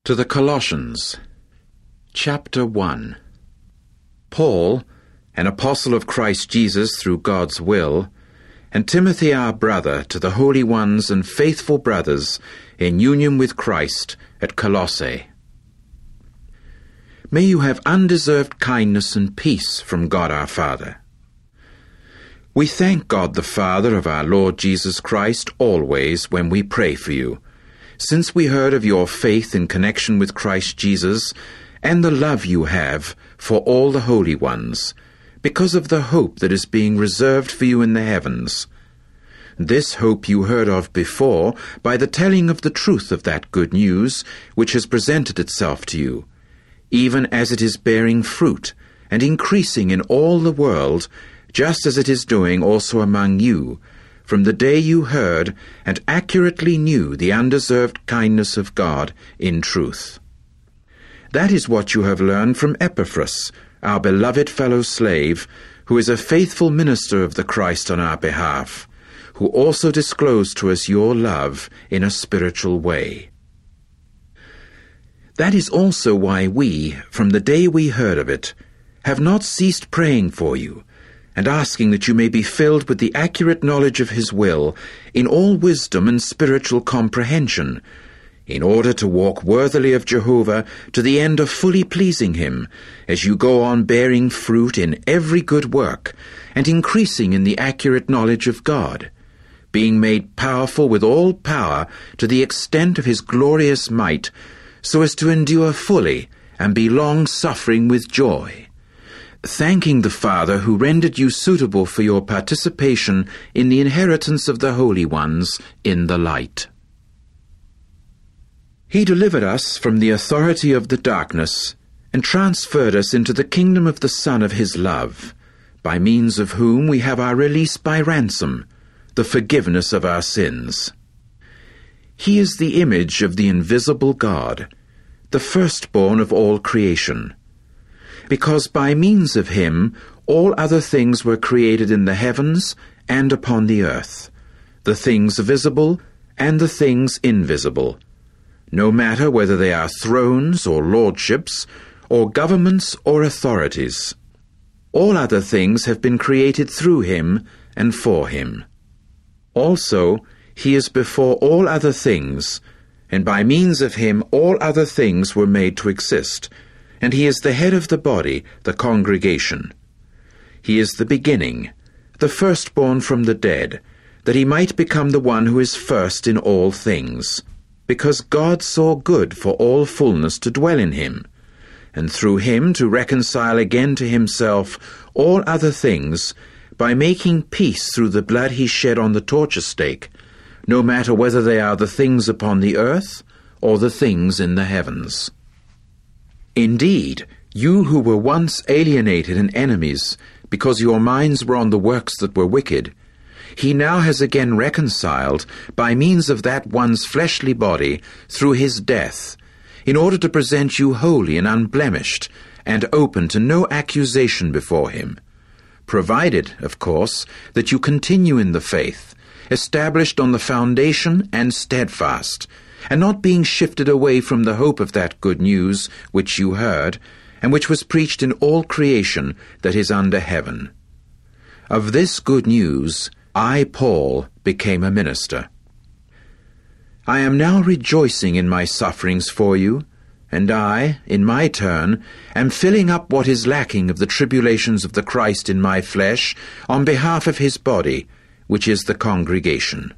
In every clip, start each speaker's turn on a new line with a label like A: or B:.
A: To the Colossians, Chapter 1. Paul, an apostle of Christ Jesus through God's will, and Timothy our brother, to the holy ones and faithful brothers in union with Christ at Colossae. May you have undeserved kindness and peace from God our Father. We thank God the Father of our Lord Jesus Christ always when we pray for you, since we heard of your faith in connection with Christ Jesus and the love you have for all the holy ones, because of the hope that is being reserved for you in the heavens. This hope you heard of before by the telling of the truth of that good news which has presented itself to you, even as it is bearing fruit and increasing in all the world, just as it is doing also among you, from the day you heard and accurately knew the undeserved kindness of God in truth. That is what you have learned from Epaphras, our beloved fellow slave, who is a faithful minister of the Christ on our behalf, who also disclosed to us your love in a spiritual way. That is also why we, from the day we heard of it, have not ceased praying for you, and asking that you may be filled with the accurate knowledge of His will, in all wisdom and spiritual comprehension, in order to walk worthily of Jehovah to the end of fully pleasing Him, as you go on bearing fruit in every good work, and increasing in the accurate knowledge of God, being made powerful with all power to the extent of His glorious might, so as to endure fully and be long-suffering with joy, thanking the Father who rendered you suitable for your participation in the inheritance of the holy ones in the light. He delivered us from the authority of the darkness and transferred us into the kingdom of the Son of His love, by means of whom we have our release by ransom, the forgiveness of our sins. He is the image of the invisible God, the firstborn of all creation, because by means of Him all other things were created in the heavens and upon the earth, the things visible and the things invisible, no matter whether they are thrones or lordships, or governments or authorities. All other things have been created through Him and for Him. Also, He is before all other things, and by means of Him all other things were made to exist, and He is the head of the body, the congregation. He is the beginning, the firstborn from the dead, that He might become the one who is first in all things, because God saw good for all fullness to dwell in Him, and through Him to reconcile again to Himself all other things, by making peace through the blood He shed on the torture stake, no matter whether they are the things upon the earth or the things in the heavens. Indeed, you who were once alienated and enemies, because your minds were on the works that were wicked, He now has again reconciled by means of that one's fleshly body through His death, in order to present you holy and unblemished, and open to no accusation before Him, provided, of course, that you continue in the faith, established on the foundation and steadfast, and not being shifted away from the hope of that good news which you heard, and which was preached in all creation that is under heaven. Of this good news I, Paul, became a minister. I am now rejoicing in my sufferings for you, and I, in my turn, am filling up what is lacking of the tribulations of the Christ in my flesh, on behalf of His body, which is the congregation.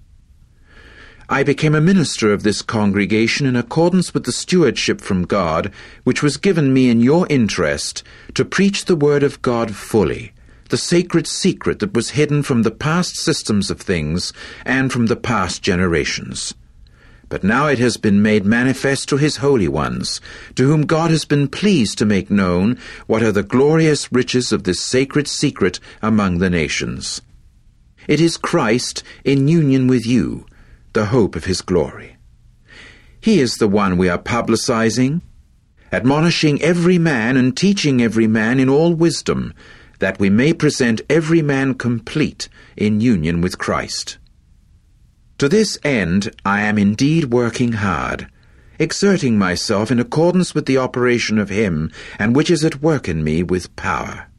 A: I became a minister of this congregation in accordance with the stewardship from God, which was given me in your interest, to preach the word of God fully, the sacred secret that was hidden from the past systems of things and from the past generations. But now it has been made manifest to His holy ones, to whom God has been pleased to make known what are the glorious riches of this sacred secret among the nations. It is Christ in union with you, the hope of His glory. He is the one we are publicizing, admonishing every man and teaching every man in all wisdom, that we may present every man complete in union with Christ. To this end I am indeed working hard, exerting myself in accordance with the operation of him, and which is at work in me with power.